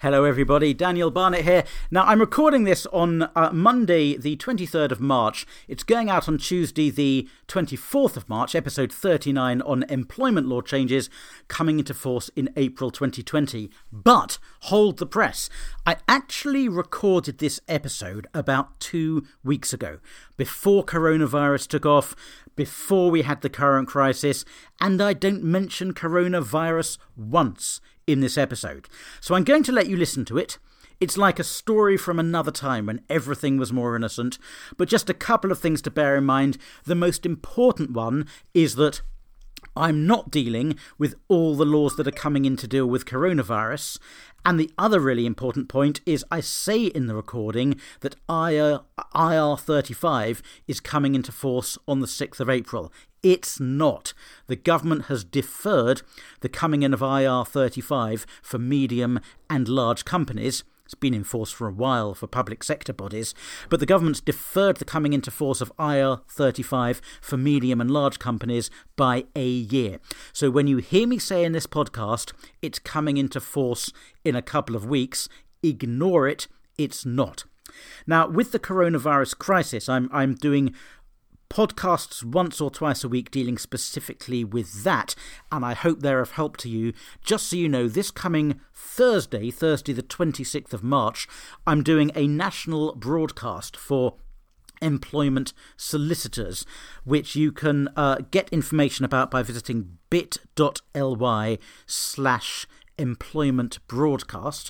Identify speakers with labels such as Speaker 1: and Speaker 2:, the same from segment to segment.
Speaker 1: Hello everybody, Daniel Barnett here. Now I'm recording this on Monday the 23rd of March. It's going out on Tuesday the 24th of March, episode 39 on employment law changes coming into force in April 2020. But hold the press. I actually recorded this episode about 2 weeks ago, before coronavirus took off, before we had the current crisis, and I don't mention coronavirus once in this episode. So I'm going to let you listen to it. It's like a story from another time when everything was more innocent, but just a couple of things to bear in mind. The most important one is that I'm not dealing with all the laws that are coming in to deal with coronavirus. And the other really important point is I say in the recording that IR35 is coming into force on the 6th of April. It's not. The government has deferred the coming in of IR35 for medium and large companies. It's been in force for a while for public sector bodies, but the government's deferred the coming into force of IR35 for medium and large companies by a year. So when you hear me say in this podcast, it's coming into force in a couple of weeks, ignore it, it's not. Now, with the coronavirus crisis, I'm doing podcasts once or twice a week dealing specifically with that, and I hope they're of help to you. Just so you know, this coming Thursday the 26th of March, I'm doing a national broadcast for employment solicitors, which you can get information about by visiting bit.ly/employment broadcast,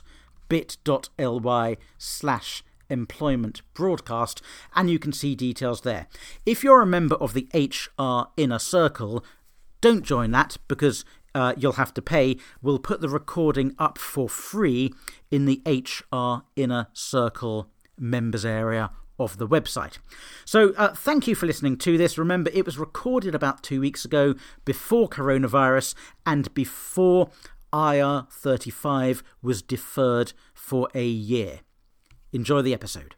Speaker 1: bit.ly/employment broadcast, and you can see details there. If you're a member of the HR Inner Circle, don't join that because you'll have to pay. We'll put the recording up for free in the HR Inner Circle members area of the website. So thank you for listening to this. Remember, it was recorded about 2 weeks ago, before coronavirus and before IR35 was deferred for a year. Enjoy the episode.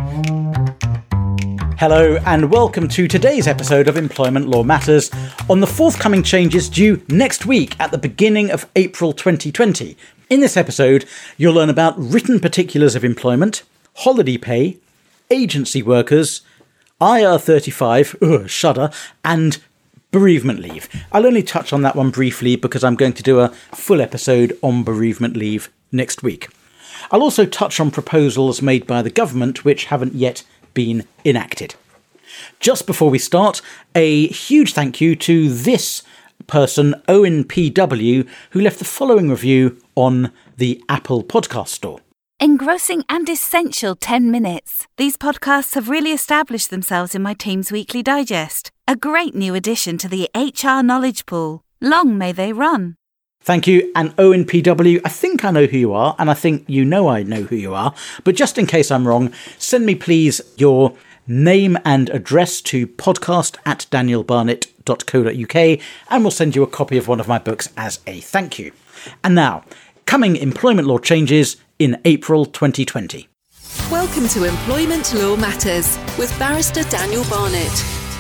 Speaker 1: Hello and welcome to today's episode of Employment Law Matters on the forthcoming changes due next week at the beginning of April 2020. In this episode, you'll learn about written particulars of employment, holiday pay, agency workers, IR35, shudder, and bereavement leave. I'll only touch on that one briefly because I'm going to do a full episode on bereavement leave next week. I'll also touch on proposals made by the government which haven't yet been enacted. Just before we start, a huge thank you to this person, Owen PW, who left the following review on the Apple Podcast Store.
Speaker 2: Engrossing and essential 10 minutes. These podcasts have really established themselves in my team's weekly digest. A great new addition to the HR knowledge pool. Long may they run.
Speaker 1: Thank you, and Owen PW, I think I know who you are, and I think you know I know who you are, but just in case I'm wrong, send me please your name and address to podcast@danielbarnett.co.uk, and we'll send you a copy of one of my books as a thank you. And now, coming employment law changes in April 2020.
Speaker 3: Welcome to Employment Law Matters with Barrister Daniel Barnett.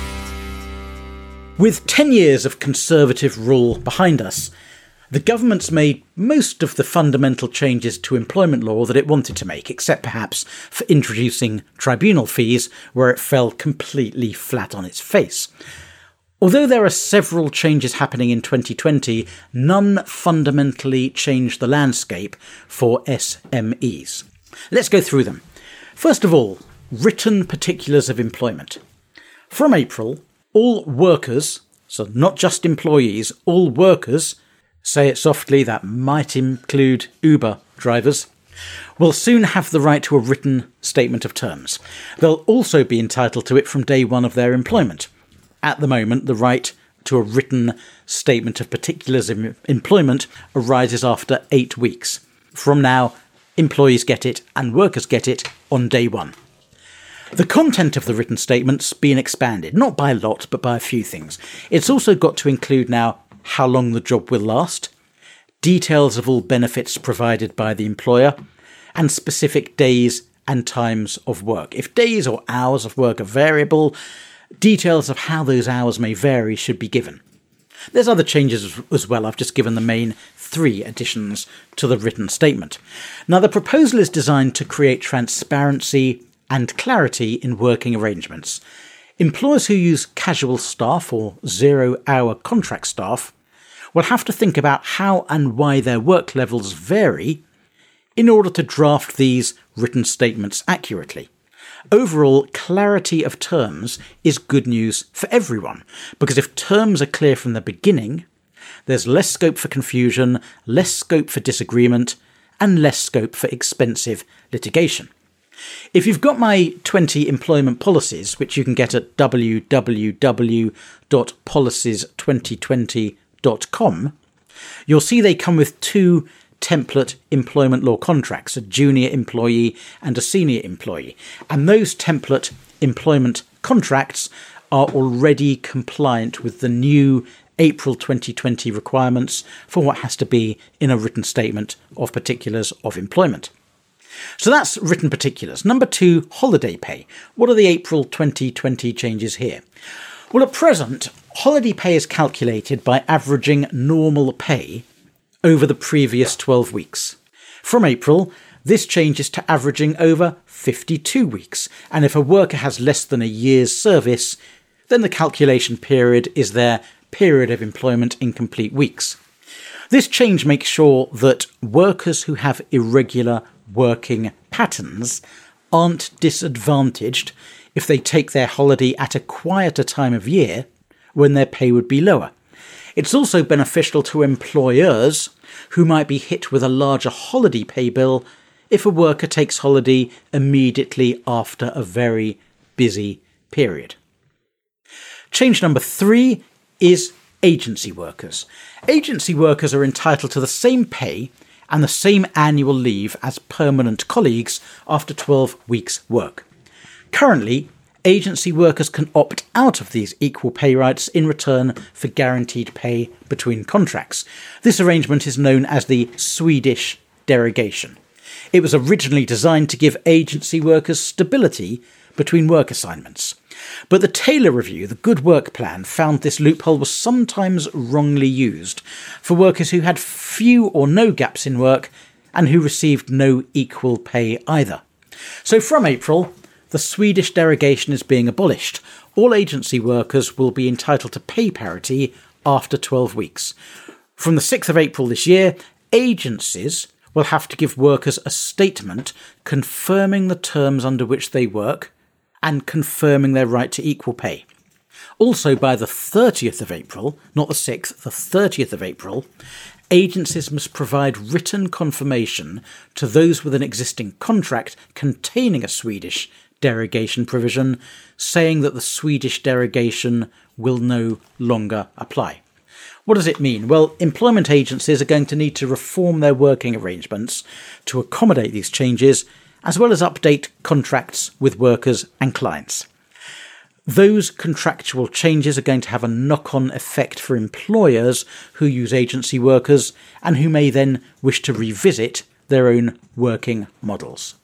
Speaker 1: With 10 years of Conservative rule behind us, the government's made most of the fundamental changes to employment law that it wanted to make, except perhaps for introducing tribunal fees, where it fell completely flat on its face. Although there are several changes happening in 2020, none fundamentally change the landscape for SMEs. Let's go through them. First of all, written particulars of employment. From April, all workers, so not just employees, all workers, say it softly, that might include Uber drivers, will soon have the right to a written statement of terms. They'll also be entitled to it from day one of their employment. At the moment, the right to a written statement of particulars of employment arises after 8 weeks. From now, employees get it and workers get it on day one. The content of the written statement's been expanded, not by a lot, but by a few things. It's also got to include now how long the job will last, details of all benefits provided by the employer, and specific days and times of work. If days or hours of work are variable, details of how those hours may vary should be given. There's other changes as well. I've just given the main 3 additions to the written statement. Now, the proposal is designed to create transparency and clarity in working arrangements. Employers who use casual staff or zero-hour contract staff will have to think about how and why their work levels vary in order to draft these written statements accurately. Overall, clarity of terms is good news for everyone, because if terms are clear from the beginning, there's less scope for confusion, less scope for disagreement, and less scope for expensive litigation. If you've got my 20 employment policies, which you can get at www.policies2020.com, you'll see they come with 2 template employment law contracts, a junior employee and a senior employee. And those template employment contracts are already compliant with the new April 2020 requirements for what has to be in a written statement of particulars of employment. So that's written particulars. Number 2, holiday pay. What are the April 2020 changes here? Well, at present, holiday pay is calculated by averaging normal pay over the previous 12 weeks. From April, this changes to averaging over 52 weeks, and if a worker has less than a year's service, then the calculation period is their period of employment in complete weeks. This change makes sure that workers who have irregular working patterns aren't disadvantaged if they take their holiday at a quieter time of year when their pay would be lower. It's also beneficial to employers who might be hit with a larger holiday pay bill if a worker takes holiday immediately after a very busy period. Change number 3 is agency workers. Agency workers are entitled to the same pay and the same annual leave as permanent colleagues after 12 weeks' work. Currently, agency workers can opt out of these equal pay rights in return for guaranteed pay between contracts. This arrangement is known as the Swedish derogation. It was originally designed to give agency workers stability between work assignments. But the Taylor Review, the Good Work Plan, found this loophole was sometimes wrongly used for workers who had few or no gaps in work and who received no equal pay either. So from April, the Swedish derogation is being abolished. All agency workers will be entitled to pay parity after 12 weeks. From the 6th of April this year, agencies will have to give workers a statement confirming the terms under which they work and confirming their right to equal pay. Also, by the 30th of April, not the 6th, the 30th of April, agencies must provide written confirmation to those with an existing contract containing a Swedish derogation provision, saying that the Swedish derogation will no longer apply. What does it mean? Well, employment agencies are going to need to reform their working arrangements to accommodate these changes, as well as update contracts with workers and clients. Those contractual changes are going to have a knock-on effect for employers who use agency workers and who may then wish to revisit their own working models.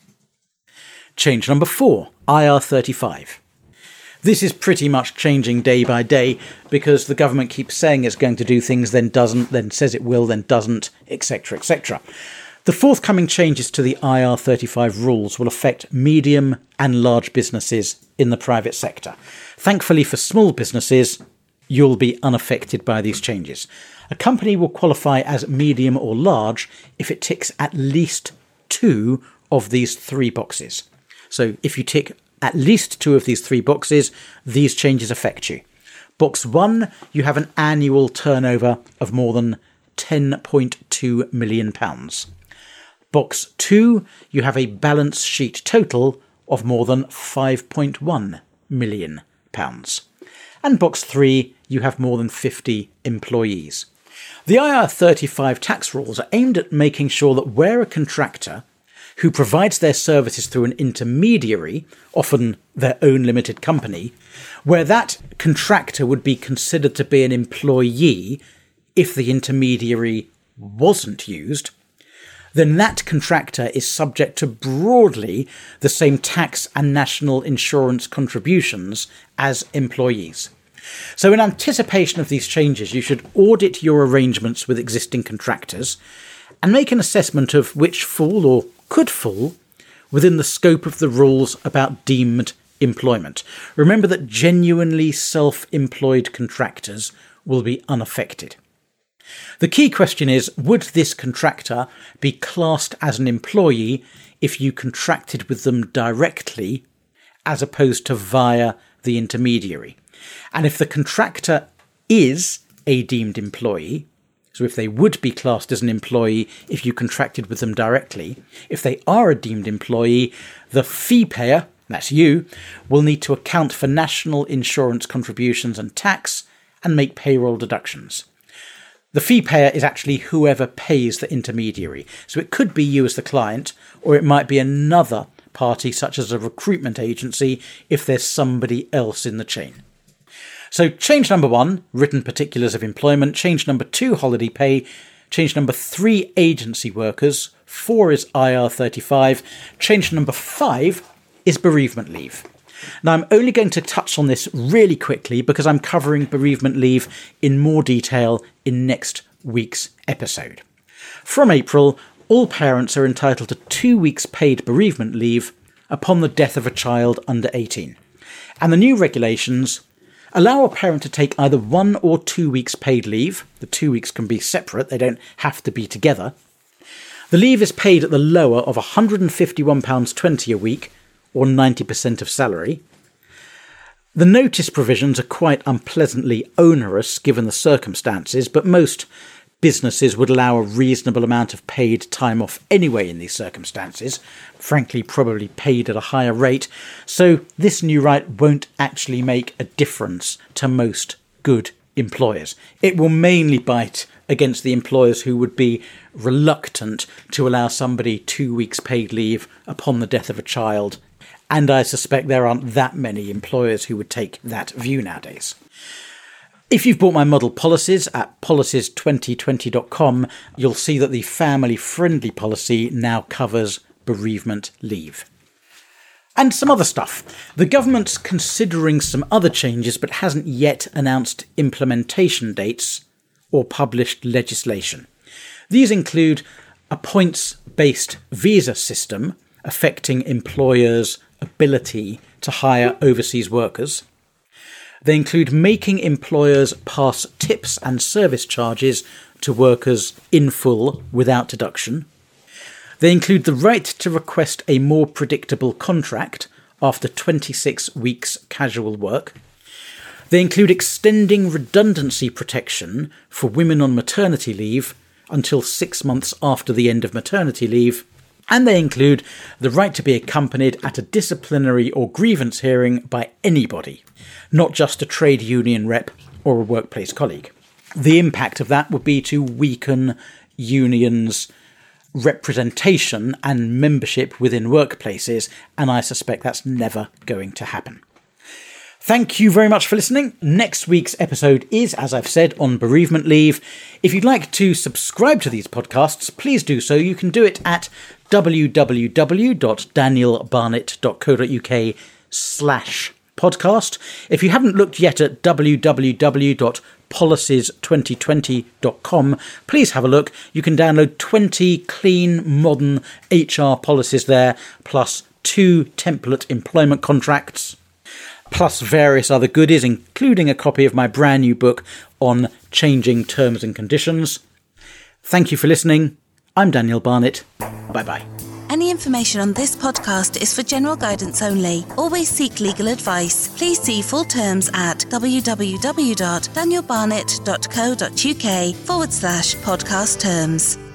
Speaker 1: Change number 4, IR35. This is pretty much changing day by day because the government keeps saying it's going to do things, then doesn't, then says it will, then doesn't, etc., etc. The forthcoming changes to the IR35 rules will affect medium and large businesses in the private sector. Thankfully for small businesses, you'll be unaffected by these changes. A company will qualify as medium or large if it ticks at least 2 of these 3 boxes. So if you tick at least 2 of these 3 boxes, these changes affect you. Box 1, you have an annual turnover of more than £10.2 million. Box 2, you have a balance sheet total of more than £5.1 million. And box 3, you have more than 50 employees. The IR35 tax rules are aimed at making sure that where a contractor who provides their services through an intermediary, often their own limited company, where that contractor would be considered to be an employee if the intermediary wasn't used, then that contractor is subject to broadly the same tax and national insurance contributions as employees. So in anticipation of these changes, you should audit your arrangements with existing contractors and make an assessment of which fall or could fall within the scope of the rules about deemed employment. Remember that genuinely self-employed contractors will be unaffected. The key question is, would this contractor be classed as an employee if you contracted with them directly as opposed to via the intermediary? And if the contractor is a deemed employee, so if they would be classed as an employee if you contracted with them directly, if they are a deemed employee, the fee payer, that's you, will need to account for national insurance contributions and tax and make payroll deductions. The fee payer is actually whoever pays the intermediary. So it could be you as the client, or it might be another party such as a recruitment agency if there's somebody else in the chain. So change number 1, written particulars of employment. Change number 2, holiday pay. Change number 3, agency workers. 4 is IR35. Change number 5 is bereavement leave. Now, I'm only going to touch on this really quickly because I'm covering bereavement leave in more detail in next week's episode. From April, all parents are entitled to 2 weeks paid bereavement leave upon the death of a child under 18. And the new regulations allow a parent to take either 1 or 2 weeks paid leave. The 2 weeks can be separate, they don't have to be together. The leave is paid at the lower of £151.20 a week, or 90% of salary. The notice provisions are quite unpleasantly onerous given the circumstances, but most businesses would allow a reasonable amount of paid time off anyway in these circumstances, frankly probably paid at a higher rate, so this new right won't actually make a difference to most good employers. It will mainly bite against the employers who would be reluctant to allow somebody 2 weeks paid leave upon the death of a child, and I suspect there aren't that many employers who would take that view nowadays. If you've bought my model policies at policies2020.com, you'll see that the family-friendly policy now covers bereavement leave. And some other stuff. The government's considering some other changes but hasn't yet announced implementation dates or published legislation. These include a points-based visa system affecting employers' ability to hire overseas workers. They include making employers pass tips and service charges to workers in full without deduction. They include the right to request a more predictable contract after 26 weeks casual work. They include extending redundancy protection for women on maternity leave until 6 months after the end of maternity leave. And they include the right to be accompanied at a disciplinary or grievance hearing by anybody, not just a trade union rep or a workplace colleague. The impact of that would be to weaken unions' representation and membership within workplaces, and I suspect that's never going to happen. Thank you very much for listening. Next week's episode is, as I've said, on bereavement leave. If you'd like to subscribe to these podcasts, please do so. You can do it at www.danielbarnett.co.uk/podcast. If you haven't looked yet at www.policies2020.com, please have a look. You can download 20 clean, modern HR policies there, plus 2 template employment contracts, plus various other goodies, including a copy of my brand new book on changing terms and conditions. Thank you for listening. I'm Daniel Barnett. Bye-bye.
Speaker 2: Any information on this podcast is for general guidance only. Always seek legal advice. Please see full terms at www.danielbarnett.co.uk/podcast terms.